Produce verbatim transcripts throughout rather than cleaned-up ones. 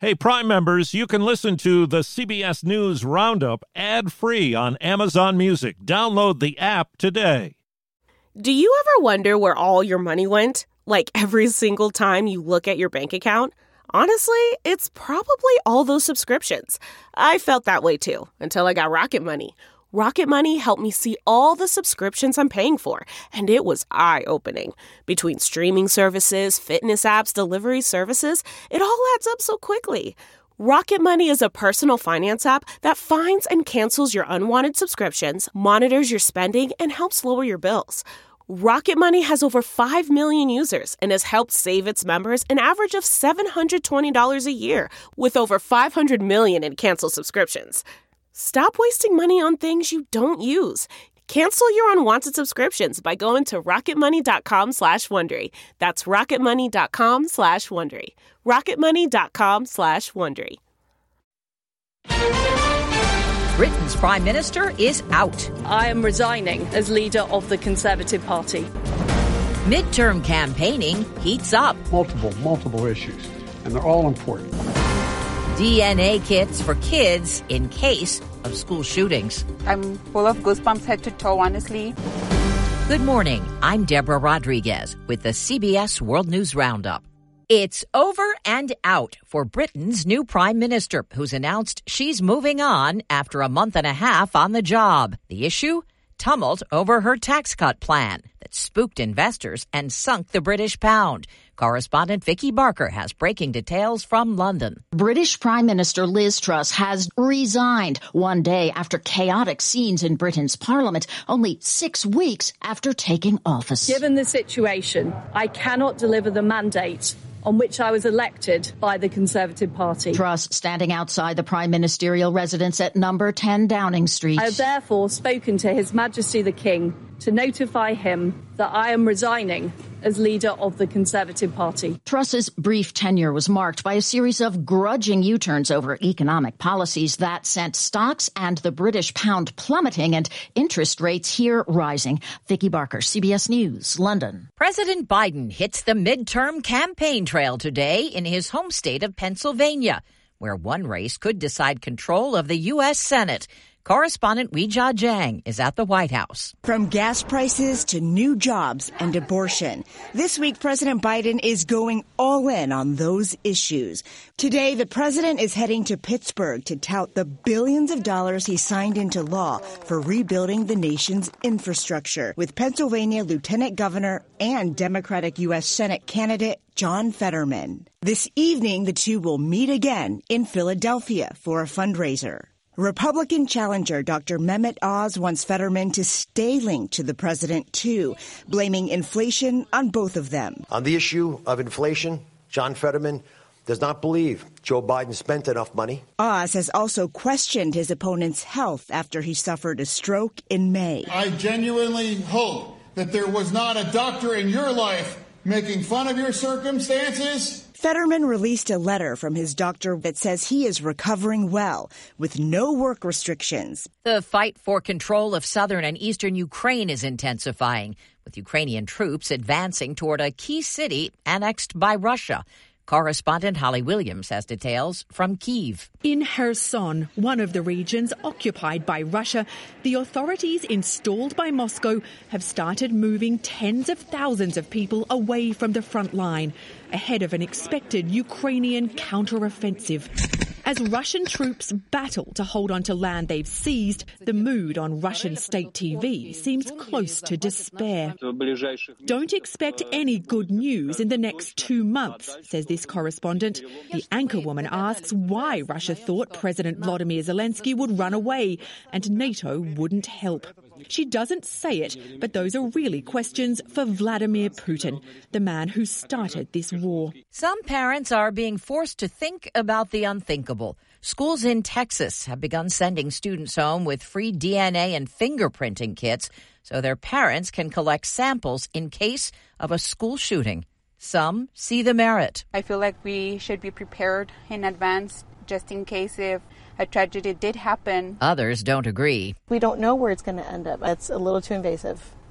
Hey, Prime members, you can listen to the C B S News Roundup ad-free on Amazon Music. Download the app today. Do you ever wonder where all your money went? Like every single time you look at your bank account? Honestly, it's probably all those subscriptions. I felt that way too, until I got Rocket Money. Rocket Money helped me see all the subscriptions I'm paying for, and it was eye-opening. Between streaming services, fitness apps, delivery services, it all adds up so quickly. Rocket Money is a personal finance app that finds and cancels your unwanted subscriptions, monitors your spending, and helps lower your bills. Rocket Money has over five million users and has helped save its members an average of seven hundred twenty dollars a year, with over five hundred million in canceled subscriptions. Stop wasting money on things you don't use. Cancel your unwanted subscriptions by going to rocketmoney.com slash Wondery. That's rocketmoney.com slash Wondery. rocketmoney.com slash Wondery. Britain's Prime Minister is out. I am resigning as leader of the Conservative Party. Midterm campaigning heats up. Multiple, multiple issues, and they're all important. D N A kits for kids in case of school shootings. I'm full of goosebumps head to toe, honestly. Good morning. I'm Deborah Rodriguez with the C B S World News Roundup. It's over and out for Britain's new Prime Minister, who's announced she's moving on after a month and a half on the job. The issue? Tumult over her tax cut plan that spooked investors and sunk the British pound. Correspondent Vicky Barker has breaking details from London. British Prime Minister Liz Truss has resigned one day after chaotic scenes in Britain's parliament, only six weeks after taking office. Given the situation, I cannot deliver the mandate on which I was elected by the Conservative Party. Truss standing outside the prime ministerial residence at number ten Downing Street. I have therefore spoken to His Majesty the King to notify him that I am resigning as leader of the Conservative Party. Truss's brief tenure was marked by a series of grudging U-turns over economic policies that sent stocks and the British pound plummeting and interest rates here rising. Vicky Barker, C B S News, London. President Biden hits the midterm campaign trail today in his home state of Pennsylvania, where one race could decide control of the U S Senate. Correspondent Weijia Jiang is at the White House. From gas prices to new jobs and abortion, this week President Biden is going all in on those issues. Today, the president is heading to Pittsburgh to tout the billions of dollars he signed into law for rebuilding the nation's infrastructure with Pennsylvania Lieutenant Governor and Democratic U S Senate candidate John Fetterman. This evening, the two will meet again in Philadelphia for a fundraiser. Republican challenger Doctor Mehmet Oz wants Fetterman to stay linked to the president, too, blaming inflation on both of them. On the issue of inflation, John Fetterman does not believe Joe Biden spent enough money. Oz has also questioned his opponent's health after he suffered a stroke in May. I genuinely hope that there was not a doctor in your life making fun of your circumstances. Fetterman released a letter from his doctor that says he is recovering well, with no work restrictions. The fight for control of southern and eastern Ukraine is intensifying, with Ukrainian troops advancing toward a key city annexed by Russia. Correspondent Holly Williams has details from Kyiv. In Kherson, one of the regions occupied by Russia, the authorities installed by Moscow have started moving tens of thousands of people away from the front line, ahead of an expected Ukrainian counteroffensive. As Russian troops battle to hold on to land they've seized, the mood on Russian state T V seems close to despair. Don't expect any good news in the next two months, says this correspondent. The anchorwoman asks why Russia thought President Volodymyr Zelensky would run away and NATO wouldn't help. She doesn't say it, but those are really questions for Vladimir Putin, the man who started this war. Some parents are being forced to think about the unthinkable. Schools in Texas have begun sending students home with free D N A and fingerprinting kits so their parents can collect samples in case of a school shooting. Some see the merit. I feel like we should be prepared in advance just in case if a tragedy did happen. Others don't agree. We don't know where it's going to end up. It's a little too invasive.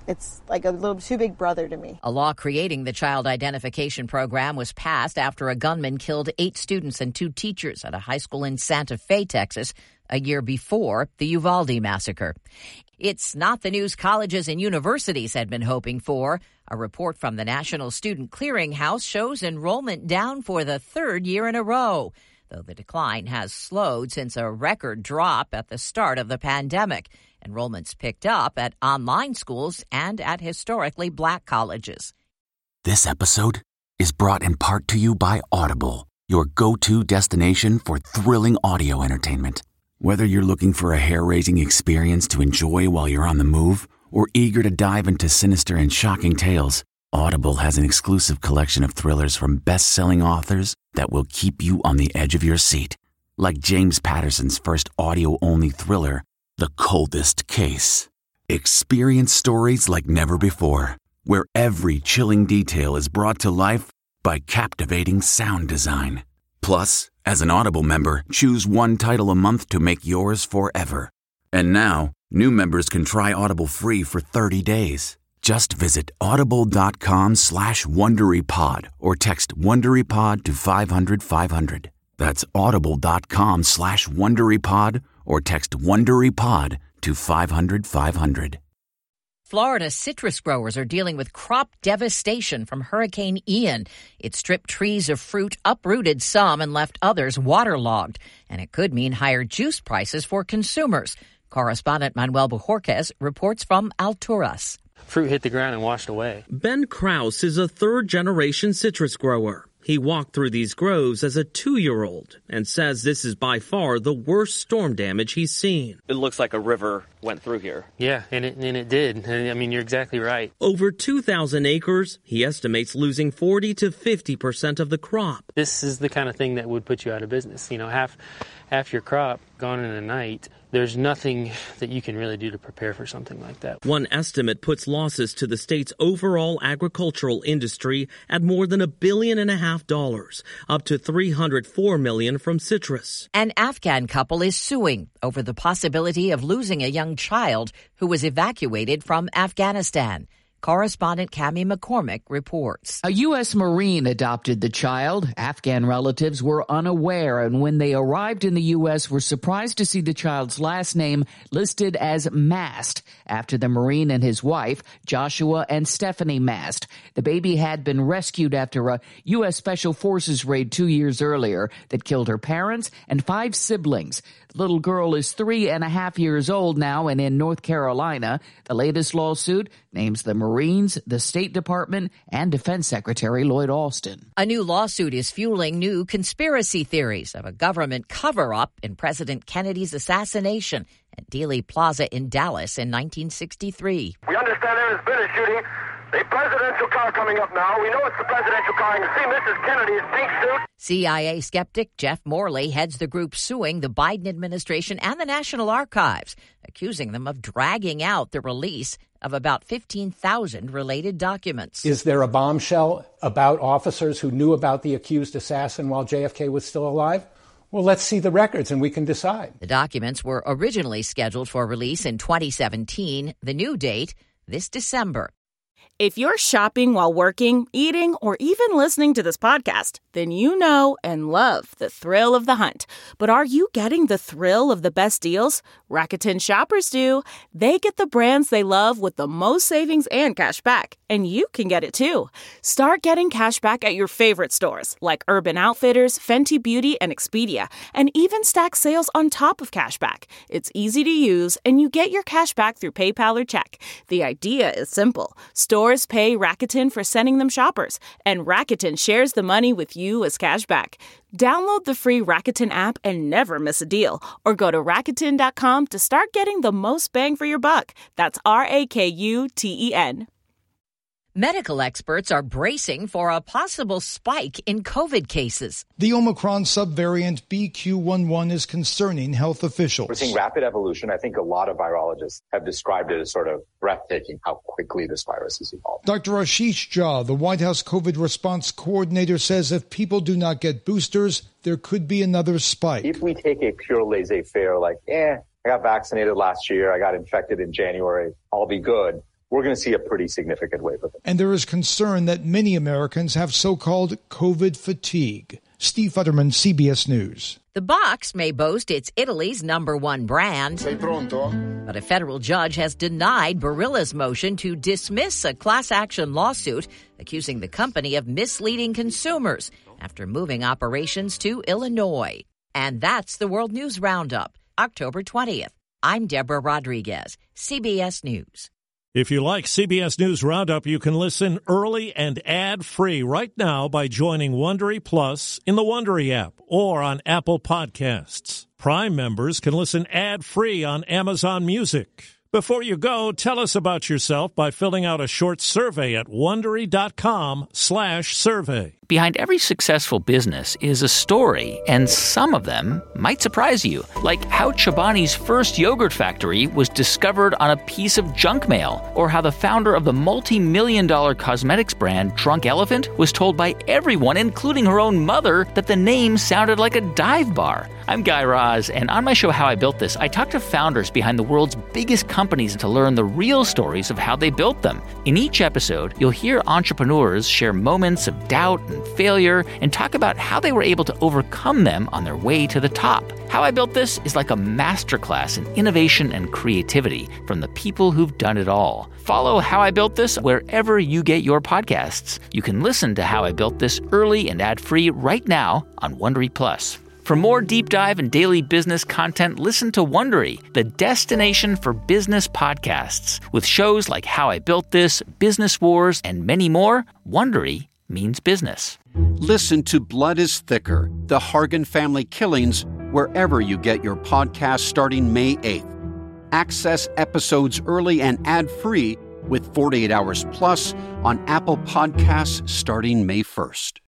It's like a little too big brother to me. A law creating the child identification program was passed after a gunman killed eight students and two teachers at a high school in Santa Fe, Texas, a year before the Uvalde massacre. It's not the news colleges and universities had been hoping for. A report from the National Student Clearinghouse shows enrollment down for the third year in a row, though the decline has slowed since a record drop at the start of the pandemic. Enrollments picked up at online schools and at historically black colleges. This episode is brought in part to you by Audible, your go-to destination for thrilling audio entertainment. Whether you're looking for a hair-raising experience to enjoy while you're on the move or eager to dive into sinister and shocking tales, Audible has an exclusive collection of thrillers from best-selling authors that will keep you on the edge of your seat. Like James Patterson's first audio-only thriller, The Coldest Case. Experience stories like never before, where every chilling detail is brought to life by captivating sound design. Plus, as an Audible member, choose one title a month to make yours forever. And now, new members can try Audible free for thirty days. Just visit audible.com slash WonderyPod or text WonderyPod to five hundred five hundred. That's audible.com slash WonderyPod or text WonderyPod to five hundred five hundred. Florida citrus growers are dealing with crop devastation from Hurricane Ian. It stripped trees of fruit, uprooted some, and left others waterlogged. And it could mean higher juice prices for consumers. Correspondent Manuel Bojorquez reports from Alturas. Fruit hit the ground and washed away. Ben Krause is a third-generation citrus grower. He walked through these groves as a two-year-old and says this is by far the worst storm damage he's seen. It looks like a river went through here. Yeah, and it, and it did. And, I mean, you're exactly right. Over two thousand acres, he estimates losing forty to fifty percent of the crop. This is the kind of thing that would put you out of business. You know, half, half your crop gone in a night. There's nothing that you can really do to prepare for something like that. One estimate puts losses to the state's overall agricultural industry at more than a billion and a half dollars, up to three hundred four million dollars from citrus. An Afghan couple is suing over the possibility of losing a young child who was evacuated from Afghanistan. Correspondent Cammie McCormick reports. A U S Marine adopted the child. Afghan relatives were unaware, and when they arrived in the U S were surprised to see the child's last name listed as Mast, after the Marine and his wife, Joshua and Stephanie Mast. The baby had been rescued after a U S Special Forces raid two years earlier that killed her parents and five siblings. The little girl is three and a half years old now and in North Carolina. The latest lawsuit names the Marines, the State Department, and Defense Secretary Lloyd Austin. A new lawsuit is fueling new conspiracy theories of a government cover-up in President Kennedy's assassination at Dealey Plaza in Dallas in nineteen sixty-three. We understand there has been a shooting. A presidential car coming up now. We know it's the presidential car. You can see Missus Kennedy's pink suit. C I A skeptic Jeff Morley heads the group suing the Biden administration and the National Archives, accusing them of dragging out the release of about fifteen thousand related documents. Is there a bombshell about officers who knew about the accused assassin while J F K was still alive? Well, let's see the records and we can decide. The documents were originally scheduled for release in twenty seventeen. The new date, this December. If you're shopping while working, eating, or even listening to this podcast, then you know and love the thrill of the hunt. But are you getting the thrill of the best deals? Rakuten shoppers do. They get the brands they love with the most savings and cash back. And you can get it too. Start getting cash back at your favorite stores like Urban Outfitters, Fenty Beauty, and Expedia, and even stack sales on top of cash back. It's easy to use, and you get your cash back through PayPal or check. The idea is simple. Stores pay Rakuten for sending them shoppers, and Rakuten shares the money with you as cash back. Download the free Rakuten app and never miss a deal, or go to Rakuten dot com to start getting the most bang for your buck. That's R A K U T E N. Medical experts are bracing for a possible spike in COVID cases. The Omicron subvariant B Q one one is concerning health officials. We're seeing rapid evolution. I think a lot of virologists have described it as sort of breathtaking how quickly this virus has evolved. Doctor Ashish Jha, the White House COVID response coordinator, says if people do not get boosters, there could be another spike. If we take a pure laissez-faire, like, eh, I got vaccinated last year, I got infected in January, I'll be good. we're going to see a pretty significant wave of it. And there is concern that many Americans have so-called COVID fatigue. Steve Futterman, C B S News. The box may boast it's Italy's number one brand. Sei pronto? But a federal judge has denied Barilla's motion to dismiss a class action lawsuit accusing the company of misleading consumers after moving operations to Illinois. And that's the World News Roundup, October twentieth. I'm Deborah Rodriguez, C B S News. If you like C B S News Roundup, you can listen early and ad-free right now by joining Wondery Plus in the Wondery app or on Apple Podcasts. Prime members can listen ad-free on Amazon Music. Before you go, tell us about yourself by filling out a short survey at Wondery.com slash survey. Behind every successful business is a story, and some of them might surprise you. Like how Chobani's first yogurt factory was discovered on a piece of junk mail, or how the founder of the multi-million dollar cosmetics brand Drunk Elephant was told by everyone, including her own mother, that the name sounded like a dive bar. I'm Guy Raz, and on my show How I Built This, I talk to founders behind the world's biggest companies to learn the real stories of how they built them. In each episode, you'll hear entrepreneurs share moments of doubt and failure and talk about how they were able to overcome them on their way to the top. How I Built This is like a masterclass in innovation and creativity from the people who've done it all. Follow How I Built This wherever you get your podcasts. You can listen to How I Built This early and ad-free right now on Wondery Plus. For more deep dive and daily business content, listen to Wondery, the destination for business podcasts. With shows like How I Built This, Business Wars, and many more, Wondery means business. Listen to Blood is Thicker, The Hargan Family Killings, wherever you get your podcasts starting May eighth. Access episodes early and ad-free with forty-eight hours Plus on Apple Podcasts starting May first.